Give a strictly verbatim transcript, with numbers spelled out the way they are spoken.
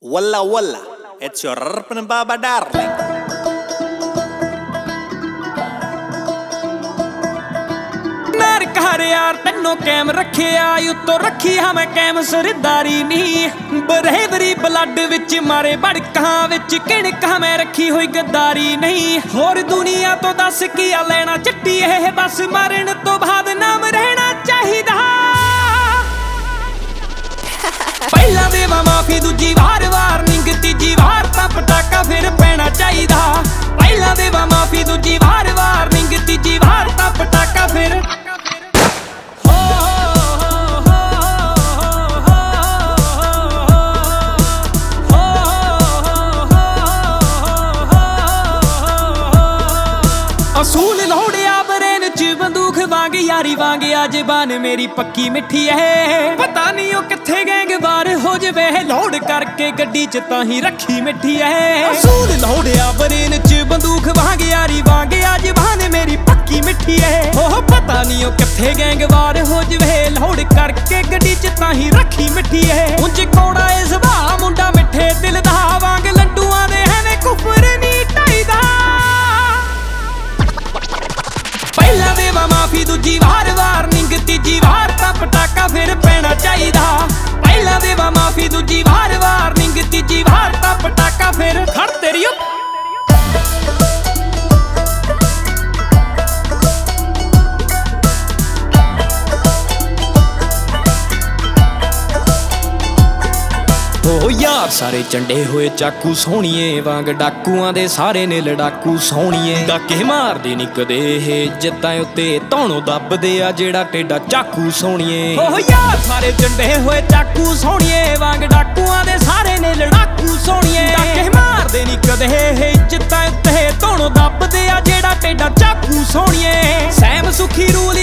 Walla walla, it's your Rpan Baba darling. नार घर यार तन्नो कैम रखे आयु तो रखी हमें cam Sardari knee बरहेवरी blood which मारे भड़कां विच किणक हमें रखी हुई गद्दारी नहीं होर दुनिया तो दस किया लेना चिट्टी है बस मरण तो बाद नाम रहना चाहिदा पहला देवा माफी दूजी वार वार्निंग तीजी वार तां पटाका फिर पैना चाहिदा पहला देवा माफी दूजी वार वार्निंग तीजी वार तां पटाका फिर असूल लोड़िया बरेन च बंदूक वांग यारी वांग आज बान मेरी पक्की मिठी है पता नहीं ओ किथे गैंगवार हो जवे लोड करके गड्डी च ताही रखी मिठी है असूल लोड़िया बरेन च बंदूक वांग यारी वांग आज बान मेरी पक्की मिठी है ओ पता नहीं ओ किथे गैंगवार हो जवे लोड करके गड्डी च ताही रखी मिठी है उंज कोड़ा ए सुभा मुंडा मिठे दिल दा वांग लड्डूआं दे है कुफर नी ढाईदा पहला देवा माफी दूजी वार वार्निंग तीजी वार तां पटाका फिर पैना चाहिदा पहला देवा माफी दूजी वार वार्निंग तीजी वार तां पटाका फिर खड़ तेरी ओ यार सारे चंडे हुए चाकू सोहणीए वांग डाकूआं दे सारे ने लड़ाकू सोहणीए डाके मारदे नी कदे हे जित्तां उत्ते धौणों दबदे आ जेड़ा टेडा चाकू सोहणीए ओ यार सारे चंडे हुए चाकू सोहणीए वांग डाकूआं दे सारे ने लड़ाकू सोहणीए डाके मारदे नी कदे हे जित्तां उत्ते धौणों दबदे आ जेड़ा टेडा चाकू सोहणीए सैम सुखी रूल